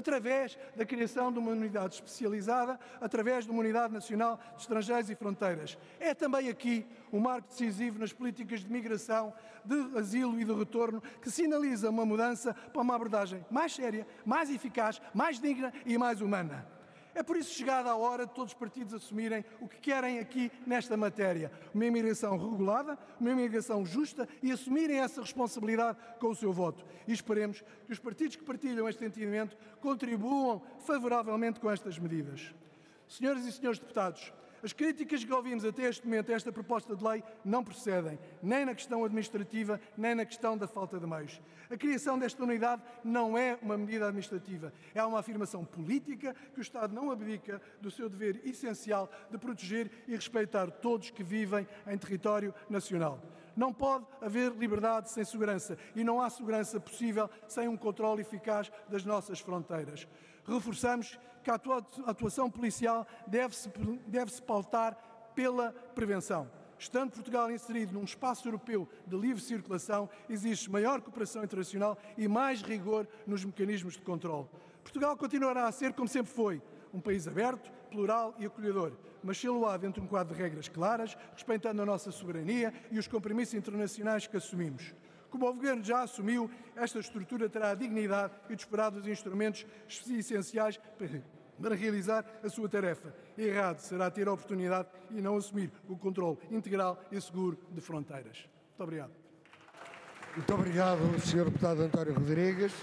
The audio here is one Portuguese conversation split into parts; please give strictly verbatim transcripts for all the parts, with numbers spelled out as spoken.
através da criação de uma unidade especializada, através de uma Unidade Nacional de Estrangeiros e Fronteiras. É também aqui um marco decisivo nas políticas de migração, de asilo e de retorno, que sinaliza uma mudança para uma abordagem mais séria, mais eficaz, mais digna e mais humana. É por isso chegada a hora de todos os partidos assumirem o que querem aqui nesta matéria. Uma imigração regulada, uma imigração justa e assumirem essa responsabilidade com o seu voto. E esperemos que os partidos que partilham este entendimento contribuam favoravelmente com estas medidas. Senhoras e senhores deputados, as críticas que ouvimos até este momento a esta proposta de lei não procedem, nem na questão administrativa, nem na questão da falta de meios. A criação desta unidade não é uma medida administrativa, é uma afirmação política que o Estado não abdica do seu dever essencial de proteger e respeitar todos que vivem em território nacional. Não pode haver liberdade sem segurança e não há segurança possível sem um controle eficaz das nossas fronteiras. Reforçamos que a atuação policial deve-se deve-se pautar pela prevenção. Estando Portugal inserido num espaço europeu de livre circulação, existe maior cooperação internacional e mais rigor nos mecanismos de controle. Portugal continuará a ser, como sempre foi, um país aberto, plural e acolhedor, mas sê-lo-á dentro de um quadro de regras claras, respeitando a nossa soberania e os compromissos internacionais que assumimos. Como o Governo já assumiu, esta estrutura terá a dignidade e disporá dos instrumentos essenciais para realizar a sua tarefa. Errado será ter a oportunidade e não assumir o controle integral e seguro de fronteiras. Muito obrigado. Muito obrigado, senhor Deputado António Rodrigues.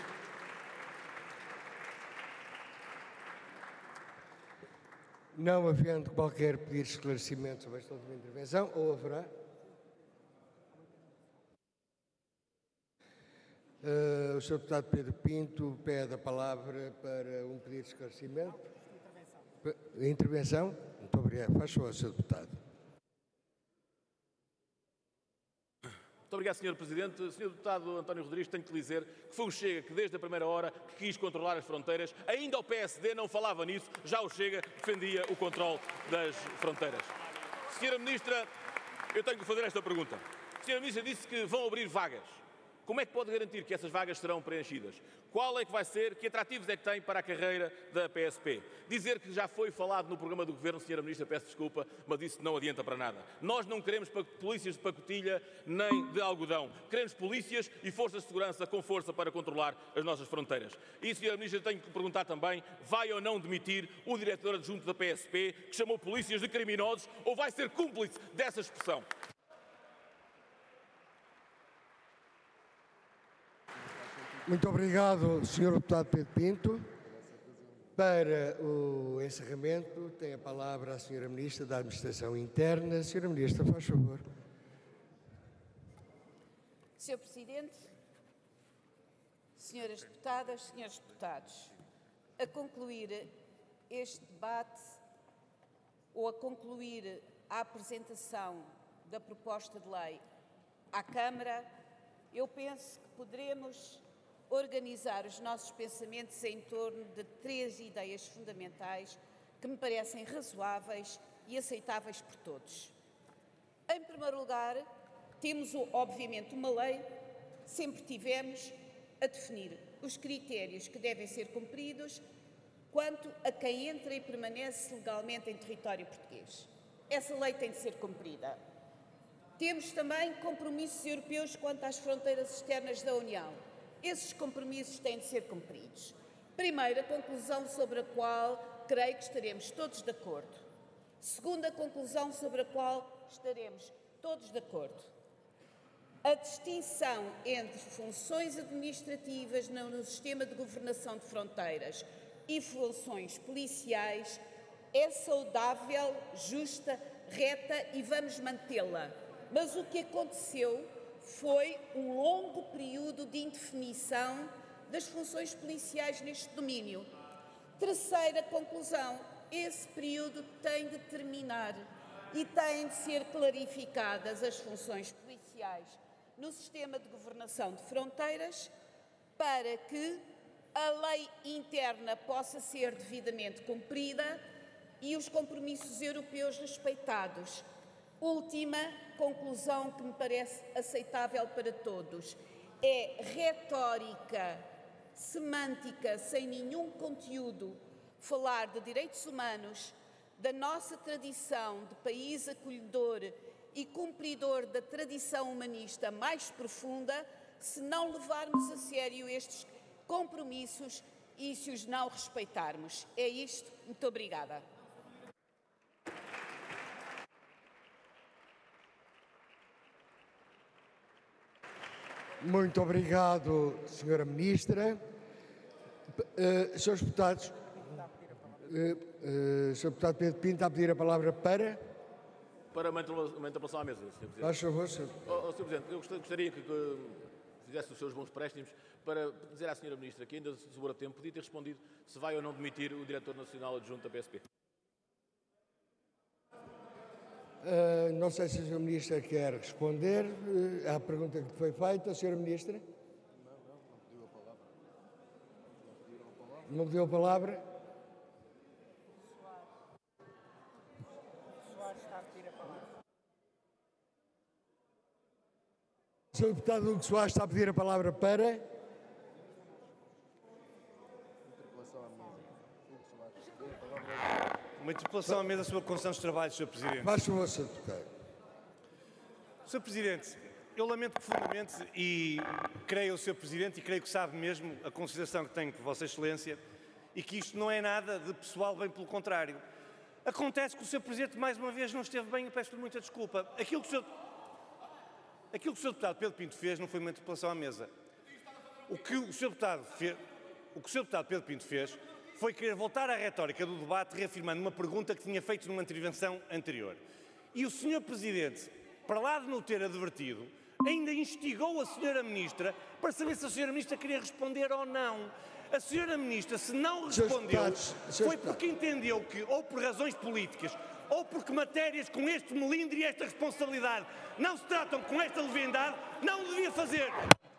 Não havendo qualquer pedido de esclarecimento sobre esta última intervenção, ou haverá? Uh, o senhor Deputado Pedro Pinto pede a palavra para um pedido de esclarecimento. Intervenção. Intervenção? Muito obrigado. Faz favor, senhor Deputado. Muito obrigado, senhor Presidente. senhor Deputado António Rodrigues, tenho que lhe dizer que foi o Chega que, desde a primeira hora, que quis controlar as fronteiras. Ainda o P S D não falava nisso, já o Chega defendia o controle das fronteiras. senhora Ministra, eu tenho que fazer esta pergunta. A senhora Ministra disse que vão abrir vagas. Como é que pode garantir que essas vagas serão preenchidas? Qual é que vai ser, que atrativos é que tem para a carreira da P S P? Dizer que já foi falado no programa do Governo, senhora Ministra, peço desculpa, mas isso não adianta para nada. Nós não queremos polícias de pacotilha nem de algodão. Queremos polícias e forças de segurança com força para controlar as nossas fronteiras. E, senhora Ministra, tenho que perguntar também, vai ou não demitir o diretor adjunto da P S P, que chamou polícias de criminosos, ou vai ser cúmplice dessa expressão? Muito obrigado, senhor Deputado Pedro Pinto. Para o encerramento, tem a palavra a senhora Ministra da Administração Interna. senhora Ministra, faz favor. senhor Presidente, senhoras deputadas, senhores deputados, a concluir este debate ou a concluir a apresentação da proposta de lei à Câmara, eu penso que poderemos organizar os nossos pensamentos em torno de três ideias fundamentais que me parecem razoáveis e aceitáveis por todos. Em primeiro lugar, temos, obviamente, uma lei, sempre tivemos, a definir os critérios que devem ser cumpridos quanto a quem entra e permanece legalmente em território português. Essa lei tem de ser cumprida. Temos também compromissos europeus quanto às fronteiras externas da União. Esses compromissos têm de ser cumpridos. Primeira conclusão sobre a qual creio que estaremos todos de acordo. Segunda conclusão sobre a qual estaremos todos de acordo. A distinção entre funções administrativas no sistema de governação de fronteiras e funções policiais é saudável, justa, reta e vamos mantê-la. Mas o que aconteceu foi um longo período de indefinição das funções policiais neste domínio. Terceira conclusão, esse período tem de terminar e têm de ser clarificadas as funções policiais no sistema de governação de fronteiras para que a lei interna possa ser devidamente cumprida e os compromissos europeus respeitados. Última conclusão que me parece aceitável para todos. É retórica semântica sem nenhum conteúdo, falar de direitos humanos, da nossa tradição de país acolhedor e cumpridor da tradição humanista mais profunda, se não levarmos a sério estes compromissos e se os não respeitarmos. É isto. Muito obrigada. Muito obrigado, senhora Ministra. Uh, senhores deputados, uh, uh, senhor Deputado Pedro Pinto, a pedir a palavra para... Para uma interpelação à mesa, senhor Presidente. Faz favor, senhor. Oh, oh, senhor Presidente, eu gostaria que, que fizesse os seus bons préstimos para dizer à senhora Ministra que ainda sobrou tempo, podia ter respondido se vai ou não demitir o Diretor Nacional Adjunto da P S P. Uh, não sei se a senhora Ministra quer responder uh, à pergunta que foi feita. A senhora Ministra? Não, não, não pediu a palavra. Não pediu a palavra? Soares está a pedir a palavra. O senhor Deputado Hugo Soares está a pedir a palavra para... Uma interpelação à mesa sobre a condução dos trabalhos, senhor Presidente. Faz favor, senhor Deputado. senhor Presidente, eu lamento profundamente e creio o senhor Presidente e creio que sabe mesmo a consideração que tenho por Vossa Excelência e que isto não é nada de pessoal, bem pelo contrário. Acontece que o senhor Presidente mais uma vez não esteve bem e peço-lhe muita desculpa. Aquilo que o senhor... Aquilo que o senhor Deputado Pedro Pinto fez não foi uma interpelação à mesa. O que o senhor Deputado fez... O que o senhor Deputado Pedro Pinto fez foi querer voltar à retórica do debate, reafirmando uma pergunta que tinha feito numa intervenção anterior. E o senhor Presidente, para lá de não ter advertido, ainda instigou a senhora Ministra para saber se a senhora Ministra queria responder ou não. A senhora Ministra, se não respondeu, foi porque entendeu que, ou por razões políticas, ou porque matérias com este melindre e esta responsabilidade não se tratam com esta leviandade, não o devia fazer.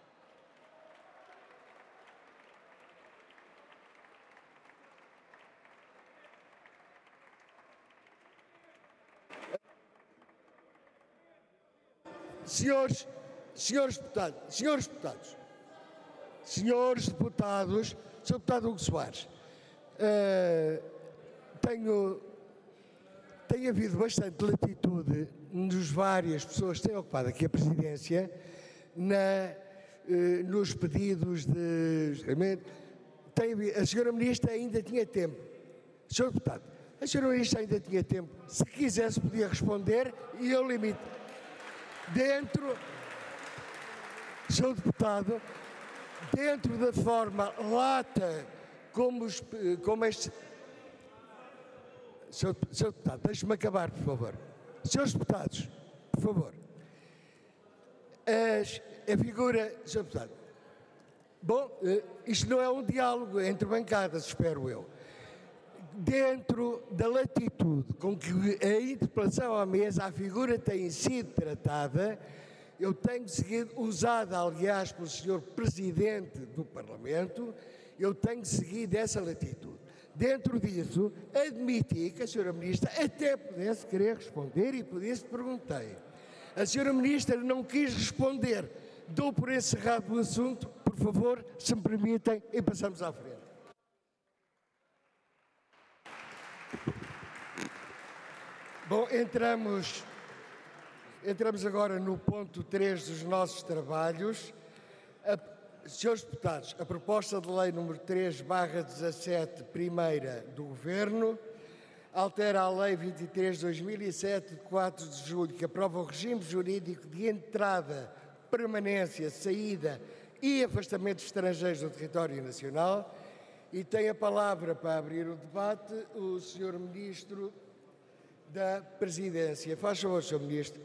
Senhores, senhores deputados, senhores deputados, senhores deputados, senhor Deputado Hugo Soares, uh, tenho, tem havido bastante latitude nos várias pessoas que têm ocupado aqui a presidência na, uh, nos pedidos de julgamento. Tem, a senhora Ministra ainda tinha tempo. Senhor Deputado, a senhora Ministra ainda tinha tempo. Se quisesse podia responder e eu limito. Dentro, senhor Deputado, dentro da forma lata como, os, como este... Senhor, senhor Deputado, deixe-me acabar, por favor. Senhores Deputados, por favor. As, a figura... Senhor Deputado, bom, isto não é um diálogo entre bancadas, espero eu. Dentro da latitude com que a interpelação à mesa, a figura tem sido tratada, eu tenho seguido, usada aliás pelo senhor Presidente do Parlamento, eu tenho seguido essa latitude. Dentro disso, admiti que a senhora Ministra até pudesse querer responder e por isso perguntei. A senhora Ministra não quis responder. Dou por encerrado o assunto, por favor, se me permitem, e passamos à frente. Bom, entramos, entramos agora no ponto três dos nossos trabalhos. A, senhores deputados, a proposta de lei número três barra dezassete, primeira do Governo, altera a lei vinte e três de dois mil e sete, de quatro de julho, que aprova o regime jurídico de entrada, permanência, saída e afastamento de estrangeiros do território nacional. E tem a palavra para abrir o debate o senhor Ministro da Presidência. Faz favor, senhor Ministro.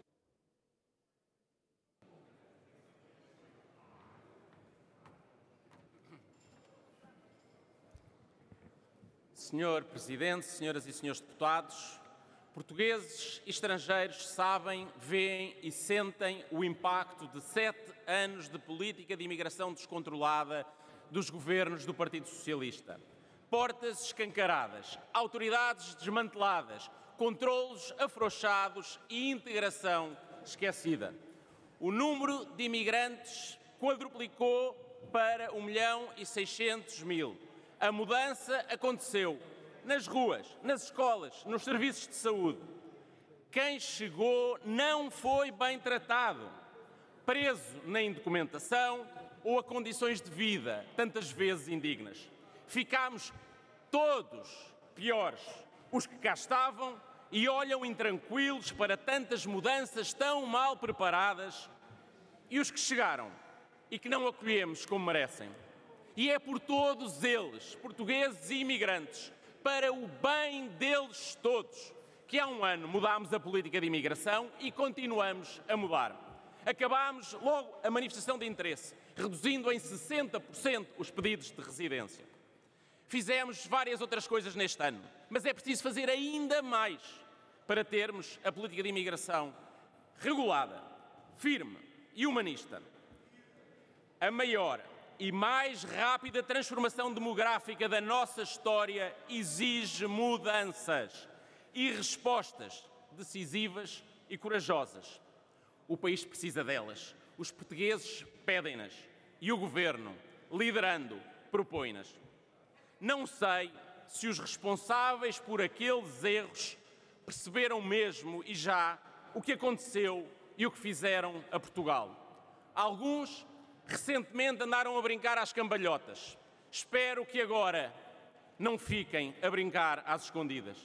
Senhor Presidente, senhoras e senhores deputados, portugueses e estrangeiros sabem, veem e sentem o impacto de sete anos de política de imigração descontrolada dos governos do Partido Socialista. Portas escancaradas, autoridades desmanteladas, controlos afrouxados e integração esquecida. O número de imigrantes quadruplicou para um milhão e seiscentos mil. A mudança aconteceu nas ruas, nas escolas, nos serviços de saúde. Quem chegou não foi bem tratado, preso na indocumentação ou a condições de vida, tantas vezes indignas. Ficámos todos piores, os que cá estavam e olham intranquilos para tantas mudanças tão mal preparadas, e os que chegaram e que não acolhemos como merecem. E é por todos eles, portugueses e imigrantes, para o bem deles todos, que há um ano mudámos a política de imigração e continuamos a mudar. Acabámos logo a manifestação de interesse, reduzindo em sessenta por cento os pedidos de residência. Fizemos várias outras coisas neste ano, mas é preciso fazer ainda mais para termos a política de imigração regulada, firme e humanista. A maior e mais rápida transformação demográfica da nossa história exige mudanças e respostas decisivas e corajosas. O país precisa delas, os portugueses pedem-nas e o Governo, liderando, propõe-nas. Não sei se os responsáveis por aqueles erros perceberam mesmo e já o que aconteceu e o que fizeram a Portugal. Alguns recentemente andaram a brincar às cambalhotas. Espero que agora não fiquem a brincar às escondidas.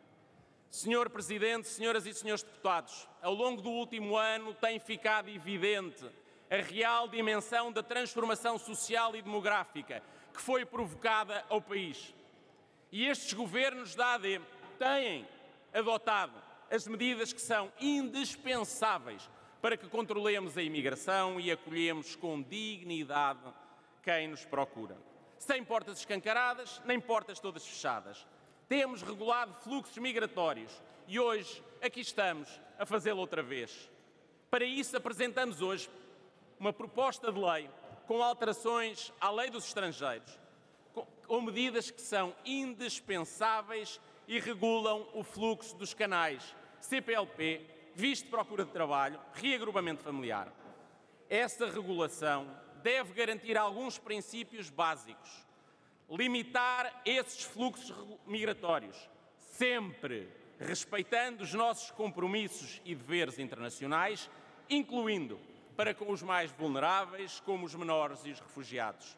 Senhor Presidente, senhoras e senhores deputados, ao longo do último ano tem ficado evidente a real dimensão da transformação social e demográfica que foi provocada ao país. E estes governos da A D têm adotado as medidas que são indispensáveis para que controlemos a imigração e acolhemos com dignidade quem nos procura. Sem portas escancaradas, nem portas todas fechadas. Temos regulado fluxos migratórios e hoje aqui estamos a fazê-lo outra vez. Para isso apresentamos hoje uma proposta de lei com alterações à lei dos estrangeiros, com, com medidas que são indispensáveis e regulam o fluxo dos canais C P L P, visto de procura de trabalho, reagrupamento familiar. Essa regulação deve garantir alguns princípios básicos. Limitar esses fluxos migratórios, sempre respeitando os nossos compromissos e deveres internacionais, incluindo para com os mais vulneráveis, como os menores e os refugiados.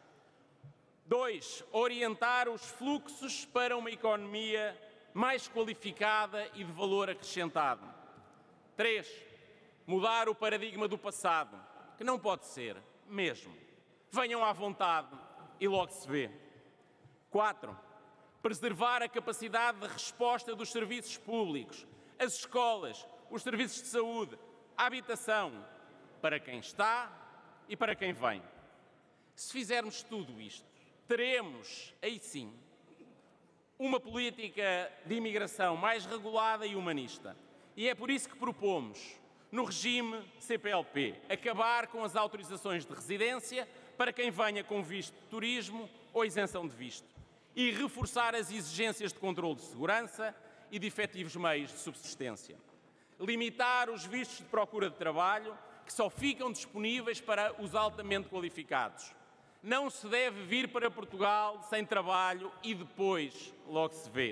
Dois, orientar os fluxos para uma economia mais qualificada e de valor acrescentado. Três, mudar o paradigma do passado, que não pode ser, mesmo. Venham à vontade e logo se vê. Quatro, preservar a capacidade de resposta dos serviços públicos, as escolas, os serviços de saúde, a habitação, para quem está e para quem vem. Se fizermos tudo isto, teremos, aí sim, uma política de imigração mais regulada e humanista. E é por isso que propomos, no regime C P L P, acabar com as autorizações de residência para quem venha com visto de turismo ou isenção de visto e reforçar as exigências de controle de segurança e de efetivos meios de subsistência. Limitar os vistos de procura de trabalho, que só ficam disponíveis para os altamente qualificados. Não se deve vir para Portugal sem trabalho e depois logo se vê.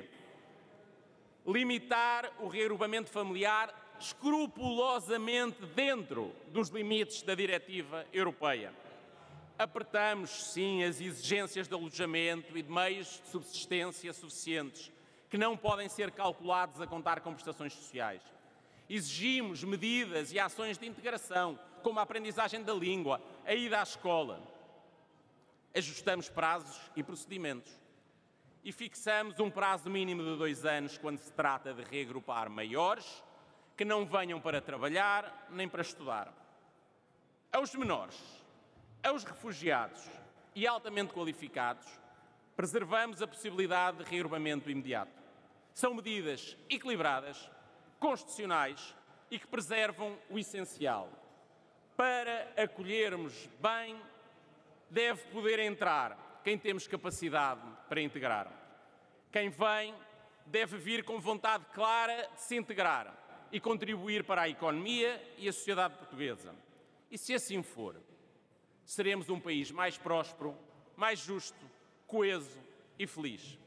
Limitar o reagrupamento familiar escrupulosamente dentro dos limites da diretiva europeia. Apertamos, sim, as exigências de alojamento e de meios de subsistência suficientes, que não podem ser calculados a contar com prestações sociais. Exigimos medidas e ações de integração, como a aprendizagem da língua, a ida à escola. Ajustamos prazos e procedimentos. E fixamos um prazo mínimo de dois anos quando se trata de reagrupar maiores que não venham para trabalhar nem para estudar. Aos menores, aos refugiados e altamente qualificados, preservamos a possibilidade de reagrupamento imediato. São medidas equilibradas, constitucionais e que preservam o essencial. Para acolhermos bem, deve poder entrar quem temos capacidade para integrar. Quem vem deve vir com vontade clara de se integrar e contribuir para a economia e a sociedade portuguesa. E se assim for, seremos um país mais próspero, mais justo, coeso e feliz.